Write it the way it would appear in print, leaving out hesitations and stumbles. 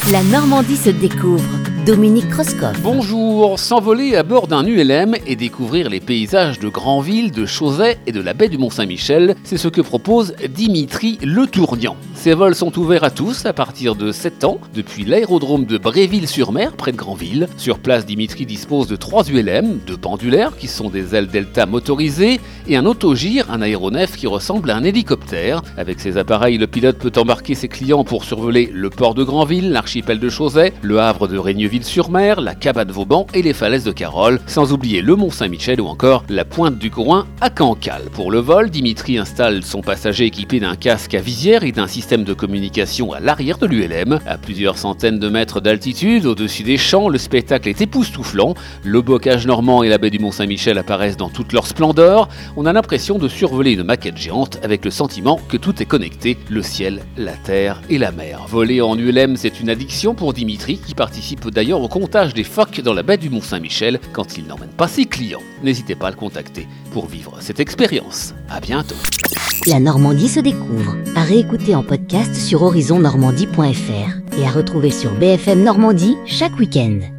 La Normandie se découvre. Dominique Kreuskopf. Bonjour, s'envoler à bord d'un ULM et découvrir les paysages de Granville, de Chauzet et de la baie du Mont-Saint-Michel, c'est ce que propose Dimitri Le Tournian. Ces vols sont ouverts à tous à partir de 7 ans, depuis l'aérodrome de Bréville-sur-Mer, près de Granville. Sur place, Dimitri dispose de 3 ULM, 2 pendulaires qui sont des ailes delta motorisées et un autogire, un aéronef qui ressemble à un hélicoptère. Avec ces appareils, le pilote peut embarquer ses clients pour survoler le port de Granville, l'archipel de Chauzet, le havre de Régneville-sur-Mer, la cabane Vauban et les falaises de Carol, sans oublier le Mont-Saint-Michel ou encore la pointe du Groin à Cancale. Pour le vol, Dimitri installe son passager équipé d'un casque à visière et d'un système de communication à l'arrière de l'ULM. À plusieurs centaines de mètres d'altitude, au-dessus des champs, le spectacle est époustouflant. Le bocage normand et la baie du Mont-Saint-Michel apparaissent dans toute leur splendeur. On a l'impression de survoler une maquette géante avec le sentiment que tout est connecté, le ciel, la terre et la mer. Voler en ULM, c'est une addiction pour Dimitri qui participe d'ailleurs au comptage des phoques dans la baie du Mont-Saint-Michel quand il n'emmène pas ses clients. N'hésitez pas à le contacter pour vivre cette expérience. À bientôt. La Normandie se découvre. À réécouter en podcast sur horizonnormandie.fr et à retrouver sur BFM Normandie chaque week-end.